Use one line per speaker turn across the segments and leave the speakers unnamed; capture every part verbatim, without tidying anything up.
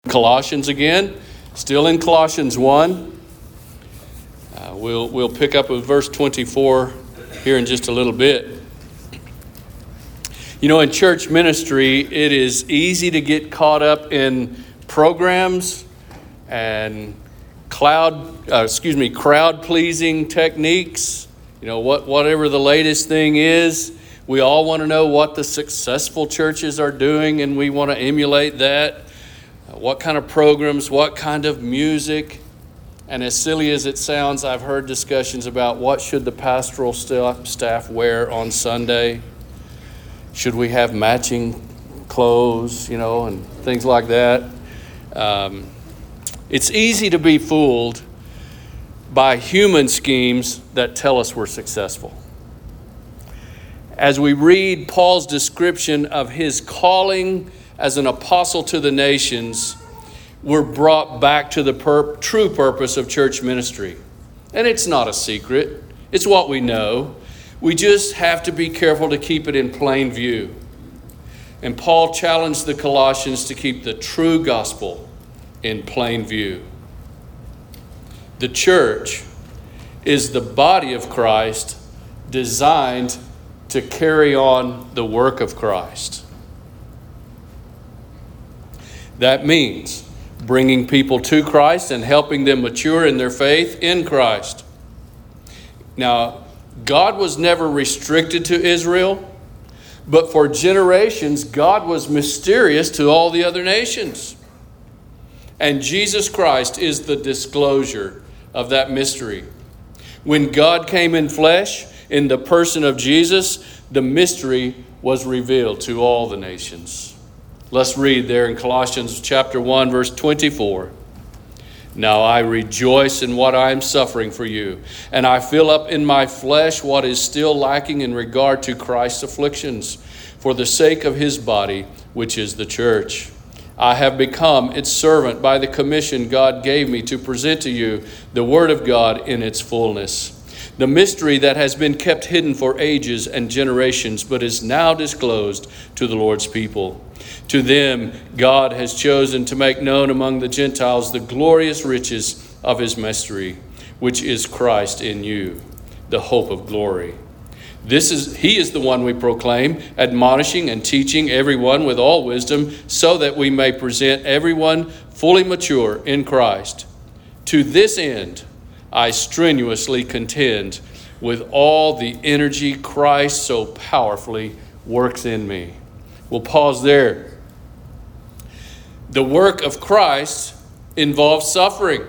Colossians again, still in Colossians one. Uh, we'll we'll pick up with verse twenty-four here in just a little bit. You know, in church ministry, it is easy to get caught up in programs and cloud, uh, excuse me, crowd-pleasing techniques. You know, what whatever the latest thing is, we all want to know what the successful churches are doing, and we want to emulate that. What kind of programs, what kind of music. And as silly as it sounds, I've heard discussions about what should the pastoral staff wear on Sunday. Should we have matching clothes, you know, and things like that. Um, it's easy to be fooled by human schemes that tell us we're successful. As we read Paul's description of his calling as an apostle to the nations, we're brought back to the pur- true purpose of church ministry. And it's not a secret. It's what we know. We just have to be careful to keep it in plain view. And Paul challenged the Colossians to keep the true gospel in plain view. The church is the body of Christ designed to carry on the work of Christ. That means bringing people to Christ and helping them mature in their faith in Christ. Now, God was never restricted to Israel, but for generations, God was mysterious to all the other nations. And Jesus Christ is the disclosure of that mystery. When God came in flesh, in the person of Jesus, the mystery was revealed to all the nations. Let's read there in Colossians chapter one, verse twenty-four. Now I rejoice in what I am suffering for you, and I fill up in my flesh what is still lacking in regard to Christ's afflictions, for the sake of his body, which is the church. I have become its servant by the commission God gave me to present to you the word of God in its fullness. The mystery that has been kept hidden for ages and generations, but is now disclosed to the Lord's people. To them, God has chosen to make known among the Gentiles the glorious riches of his mystery, which is Christ in you, the hope of glory. This is he is the one we proclaim, admonishing and teaching everyone with all wisdom, so that we may present everyone fully mature in Christ. To this end, I strenuously contend with all the energy Christ so powerfully works in me. We'll pause there. The work of Christ involves suffering.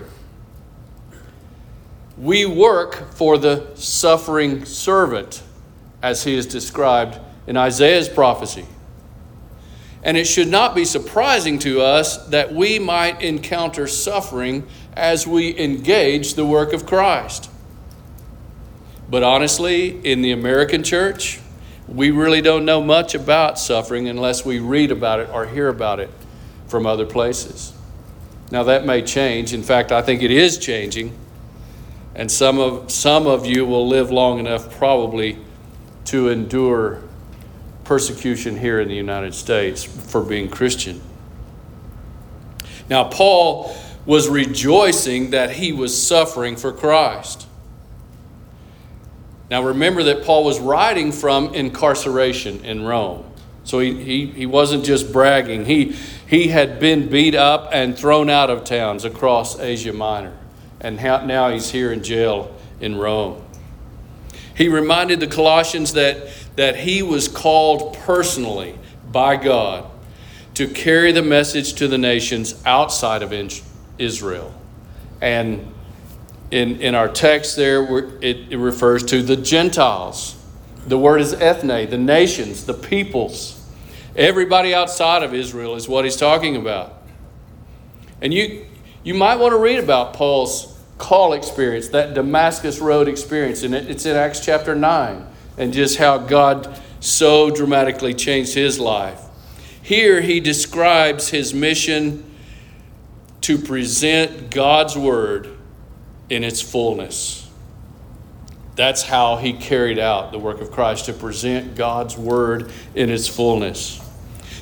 We work for the suffering servant, as he is described in Isaiah's prophecy. And it should not be surprising to us that we might encounter suffering as we engage the work of Christ. But honestly, in the American church, we really don't know much about suffering unless we read about it or hear about it from other places. Now that may change. In fact, I think it is changing. And some of some of you will live long enough probably to endure persecution here in the United States for being Christian. Now, Paul was rejoicing that he was suffering for Christ. Now, remember that Paul was writing from incarceration in Rome. So he, he, he wasn't just bragging. He, he had been beat up and thrown out of towns across Asia Minor. And now he's here in jail in Rome. He reminded the Colossians that, that he was called personally by God to carry the message to the nations outside of Israel. And in, in our text there, it, it refers to the Gentiles. The word is ethne, the nations, the peoples. Everybody outside of Israel is what he's talking about. And you, you might want to read about Paul's call experience, that Damascus Road experience. And it's in Acts chapter nine. And just how God so dramatically changed his life. Here he describes his mission to present God's word in its fullness. That's how he carried out the work of Christ, to present God's word in its fullness.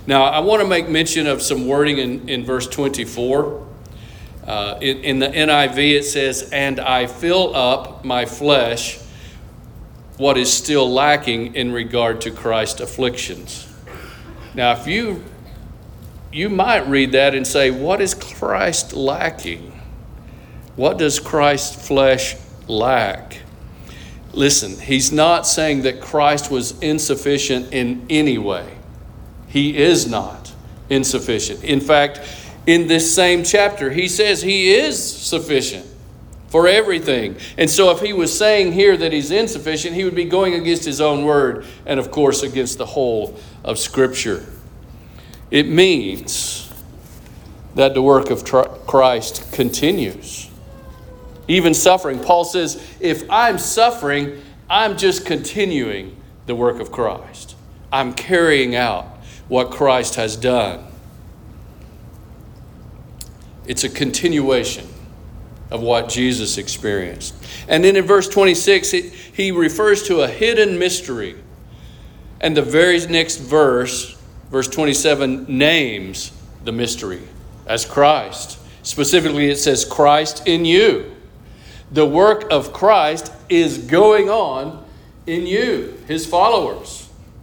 Now, I want to make mention of some wording in, in verse twenty-four. Uh, in, in the N I V, it says, "And I fill up my flesh what is still lacking in regard to Christ's afflictions." Now, if you you might read that and say, what is Christ lacking? What does Christ's flesh lack? Listen, he's not saying that Christ was insufficient in any way. He is not insufficient. In fact, in this same chapter, he says he is sufficient for everything. And so if he was saying here that he's insufficient, he would be going against his own word and, of course, against the whole of Scripture. It means that the work of Christ continues. Even suffering. Paul says, if I'm suffering, I'm just continuing the work of Christ. I'm carrying out what Christ has done. It's a continuation of what Jesus experienced. And then in verse twenty-six, it, he refers to a hidden mystery. And the very next verse, verse twenty-seven, names the mystery as Christ. Specifically, it says, Christ in you. The work of Christ is going on in you, his followers.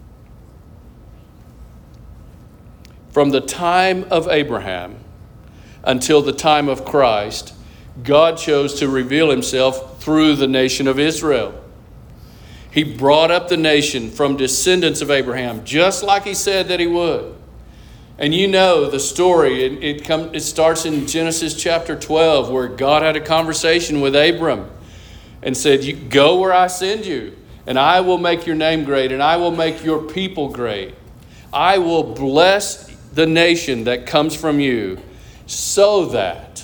From the time of Abraham until the time of Christ, God chose to reveal himself through the nation of Israel. He brought up the nation from descendants of Abraham, just like he said that he would. And you know the story. It, it, come, it starts in Genesis chapter twelve, where God had a conversation with Abram and said, you go where I send you, and I will make your name great, and I will make your people great. I will bless the nation that comes from you, so that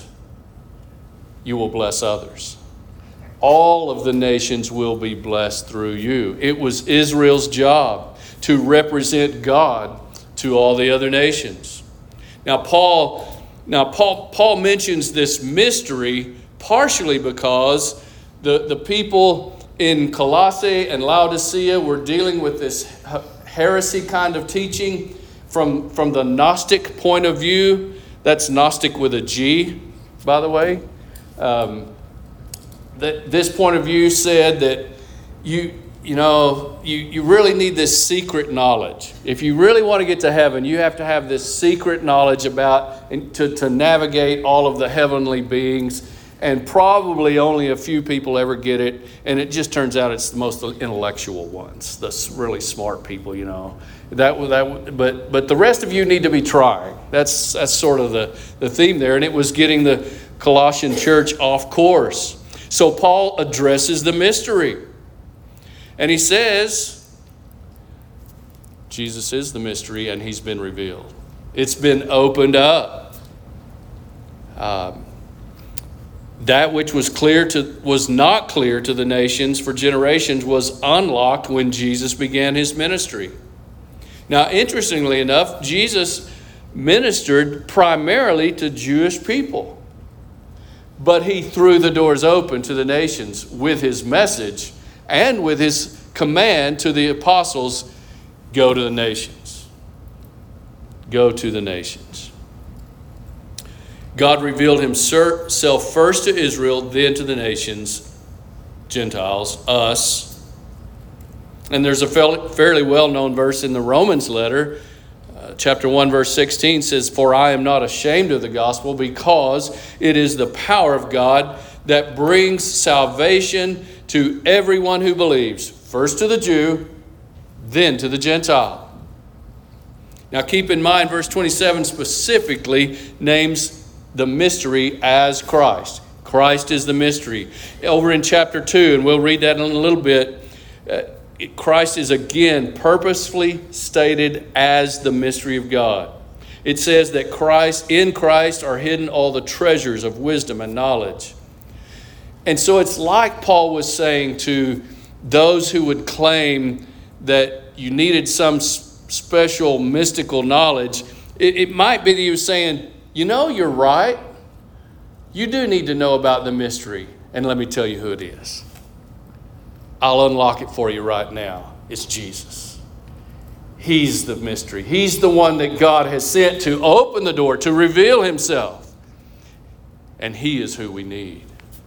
you will bless others. All of the nations will be blessed through you. It was Israel's job to represent God to all the other nations. Now, Paul, now Paul, Paul mentions this mystery partially because the, the people in Colossae and Laodicea were dealing with this heresy kind of teaching from, from the Gnostic point of view. That's Gnostic with a G, by the way. Um, that this point of view said that you you know you, you really need this secret knowledge. If you really want to get to heaven, you have to have this secret knowledge about and to, to navigate all of the heavenly beings, and probably only a few people ever get it, and it just turns out it's the most intellectual ones, the really smart people, you know. That that but but the rest of you need to be trying. That's that's sort of the, the theme there, and it was getting the Colossian church off course. So Paul addresses the mystery. And he says, Jesus is the mystery, and he's been revealed. It's been opened up. Um, that which was clear to was not clear to the nations for generations was unlocked when Jesus began his ministry. Now, interestingly enough, Jesus ministered primarily to Jewish people. But he threw the doors open to the nations with his message and with his command to the apostles, go to the nations. Go to the nations. God revealed himself first to Israel, then to the nations, Gentiles, us. And there's a fairly well-known verse in the Romans letter, uh, chapter one, verse sixteen says, "For I am not ashamed of the gospel, because it is the power of God that brings salvation to everyone who believes, first to the Jew, then to the Gentile." Now keep in mind, verse twenty-seven specifically names the mystery as Christ. Christ is the mystery. Over in chapter two, and we'll read that in a little bit, uh, Christ is again purposefully stated as the mystery of God. It says that Christ, in Christ are hidden all the treasures of wisdom and knowledge. And so it's like Paul was saying to those who would claim that you needed some special mystical knowledge. It, it might be that he was saying, you know, you're right. You do need to know about the mystery. And let me tell you who it is. I'll unlock it for you right now. It's Jesus. He's the mystery. He's the one that God has sent to open the door, to reveal himself. And he is who we need.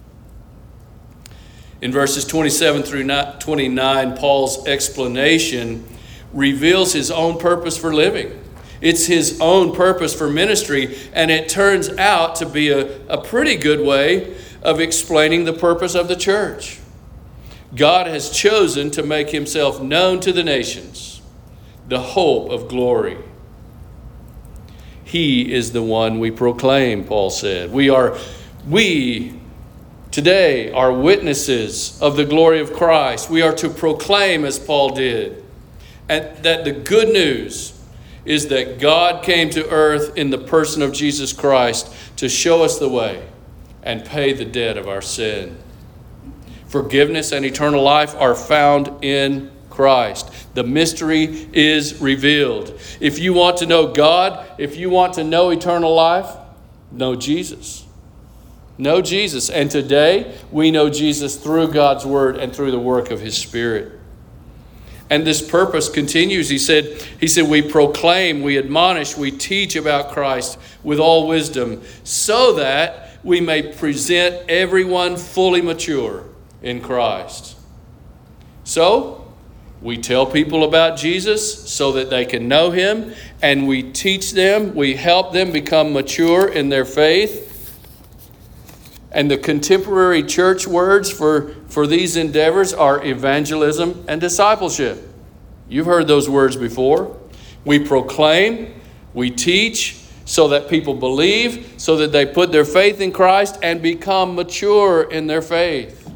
In verses twenty-seven through twenty-nine, Paul's explanation reveals his own purpose for living. It's his own purpose for ministry, and it turns out to be a, a pretty good way of explaining the purpose of the church. God has chosen to make himself known to the nations, the hope of glory. He is the one we proclaim, Paul said. We are, we today are witnesses of the glory of Christ. We are to proclaim as Paul did, and that the good news is that God came to earth in the person of Jesus Christ to show us the way and pay the debt of our sin. Forgiveness and eternal life are found in Christ. The mystery is revealed. If you want to know God, if you want to know eternal life, know Jesus. Know Jesus. And today we know Jesus through God's word and through the work of his Spirit. And this purpose continues. He said, he said, we proclaim, we admonish, we teach about Christ with all wisdom, so that we may present everyone fully mature in Christ. So, we tell people about Jesus so that they can know him, and we teach them, we help them become mature in their faith. And the contemporary church words for, for these endeavors are evangelism and discipleship. You've heard those words before. We proclaim, we teach so that people believe, so that they put their faith in Christ and become mature in their faith.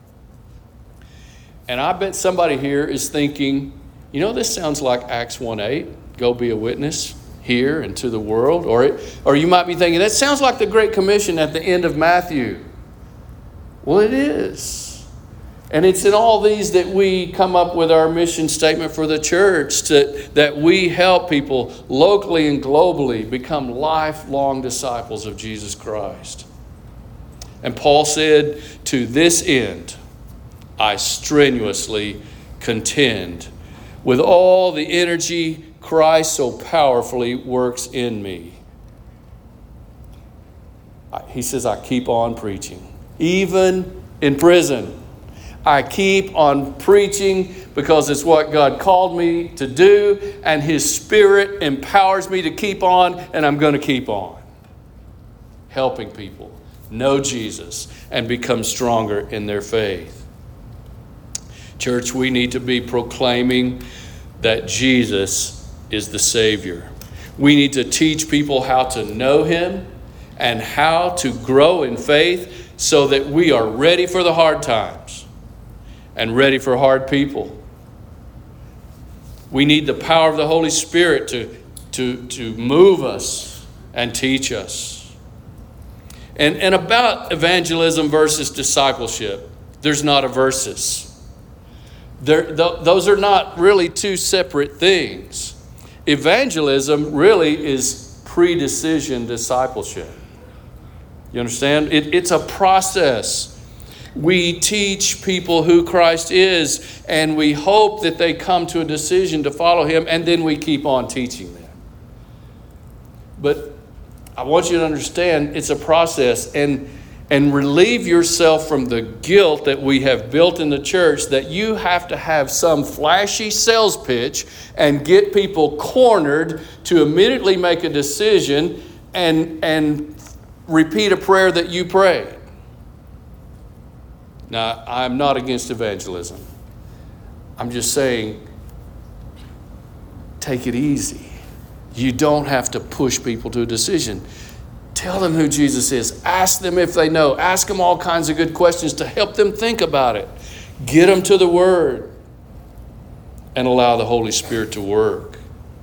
And I bet somebody here is thinking, you know, this sounds like Acts one eight. Go be a witness here and to the world. Or, it, or you might be thinking, that sounds like the Great Commission at the end of Matthew. Well, it is. And it's in all these that we come up with our mission statement for the church, to, that we help people locally and globally become lifelong disciples of Jesus Christ. And Paul said, to this end, I strenuously contend with all the energy Christ so powerfully works in me. He says, I keep on preaching. Even in prison, I keep on preaching because it's what God called me to do, and his Spirit empowers me to keep on, and I'm going to keep on. Helping people know Jesus and become stronger in their faith. Church, we need to be proclaiming that Jesus is the Savior. We need to teach people how to know him and how to grow in faith so that we are ready for the hard times and ready for hard people. We need the power of the Holy Spirit to, to, to move us and teach us. And, and about evangelism versus discipleship, there's not a versus. There, th- those are not really two separate things. Evangelism really is pre-decision discipleship. You understand? It, it's a process. We teach people who Christ is, and we hope that they come to a decision to follow him, and then we keep on teaching them. But I want you to understand it's a process, and and relieve yourself from the guilt that we have built in the church that you have to have some flashy sales pitch and get people cornered to immediately make a decision and, and repeat a prayer that you prayed. Now, I'm not against evangelism. I'm just saying, take it easy. You don't have to push people to a decision. Tell them who Jesus is. Ask them if they know. Ask them all kinds of good questions to help them think about it. Get them to the Word and allow the Holy Spirit to work.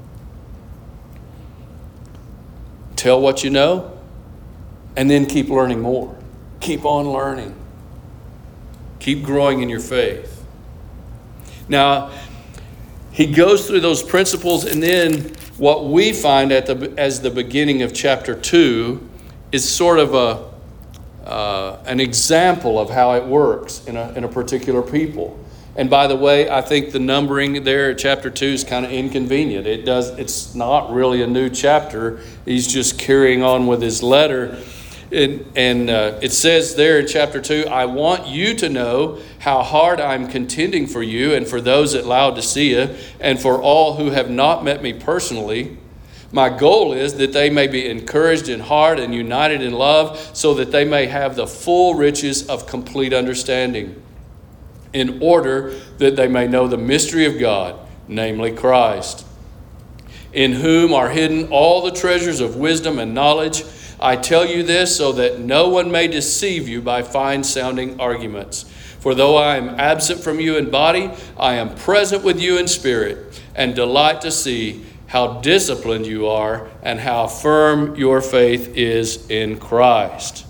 Tell what you know and then keep learning more. Keep on learning. Keep growing in your faith. Now, he goes through those principles, and then what we find at the as the beginning of chapter two is sort of a uh, an example of how it works in a in a particular people. And by the way, I think the numbering there at chapter two is kind of inconvenient. It does, it's not really a new chapter. He's just carrying on with his letter. And, and uh, it says there in chapter two, I want you to know how hard I'm contending for you and for those at Laodicea and for all who have not met me personally. My goal is that they may be encouraged in heart and united in love, so that they may have the full riches of complete understanding, in order that they may know the mystery of God, namely Christ, in whom are hidden all the treasures of wisdom and knowledge. I tell you this so that no one may deceive you by fine-sounding arguments. For though I am absent from you in body, I am present with you in spirit, and delight to see how disciplined you are and how firm your faith is in Christ.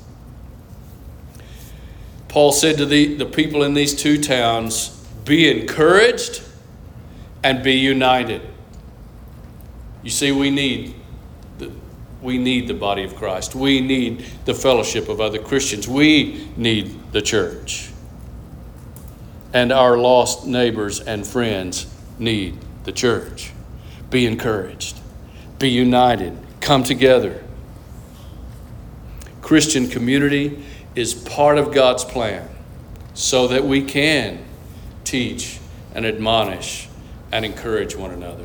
Paul said to the, the people in these two towns, be encouraged and be united. You see, we need the, we need the body of Christ. We need the fellowship of other Christians. We need the church. And our lost neighbors and friends need the church. Be encouraged. Be united. Come together. Christian community is part of God's plan so that we can teach and admonish and encourage one another.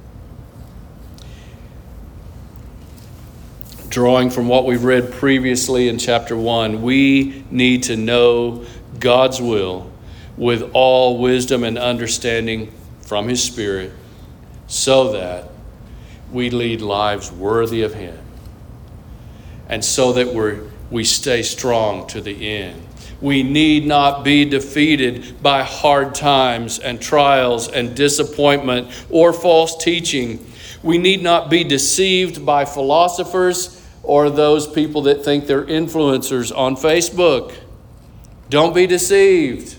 Drawing from what we've read previously in chapter one, we need to know God's will with all wisdom and understanding from His Spirit, so that we lead lives worthy of Him, and so that we're, we stay strong to the end. We need not be defeated by hard times and trials and disappointment or false teaching. We need not be deceived by philosophers or those people that think they're influencers on Facebook. Don't be deceived.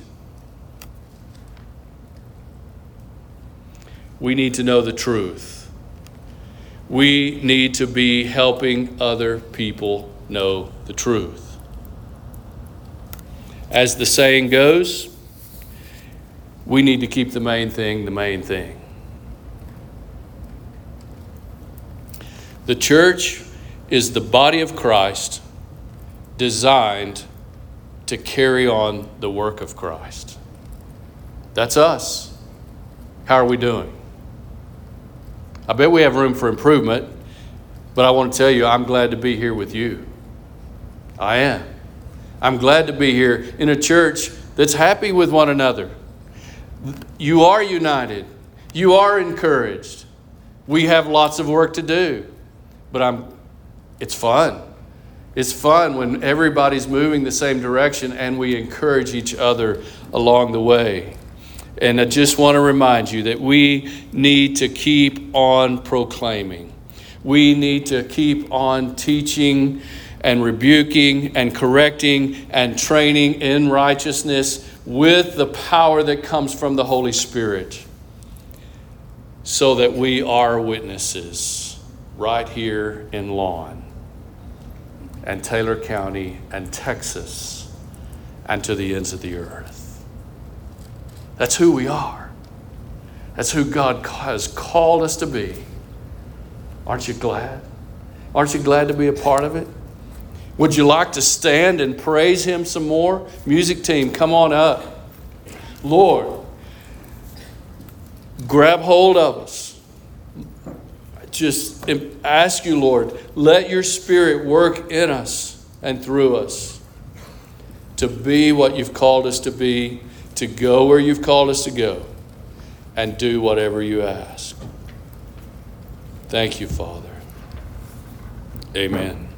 We need to know the truth. We need to be helping other people know the truth. As the saying goes, we need to keep the main thing the main thing. The church is the body of Christ designed to carry on the work of Christ. That's us. How are we doing? I bet we have room for improvement, but I want to tell you, I'm glad to be here with you. I am. I'm glad to be here in a church that's happy with one another. You are united. You are encouraged. We have lots of work to do, but I'm. It's fun. It's fun when everybody's moving the same direction and we encourage each other along the way. And I just want to remind you that we need to keep on proclaiming. We need to keep on teaching and rebuking and correcting and training in righteousness with the power that comes from the Holy Spirit, so that we are witnesses right here in Lawn and Taylor County and Texas and to the ends of the earth. That's who we are. That's who God has called us to be. Aren't you glad? Aren't you glad to be a part of it? Would you like to stand and praise Him some more? Music team, come on up. Lord, grab hold of us. Just ask you, Lord, let your Spirit work in us and through us to be what you've called us to be, to go where you've called us to go, and do whatever you ask. Thank you, Father. Amen.